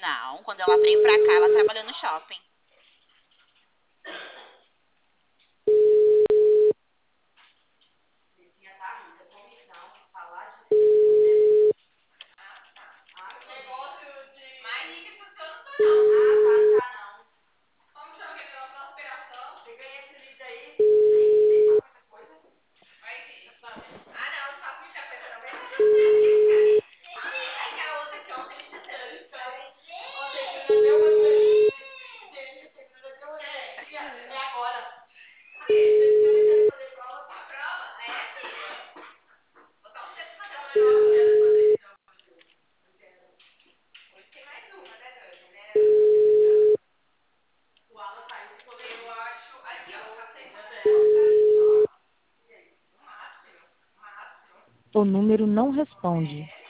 Não, quando ela veio pra cá, ela trabalhou no shopping. O número não responde.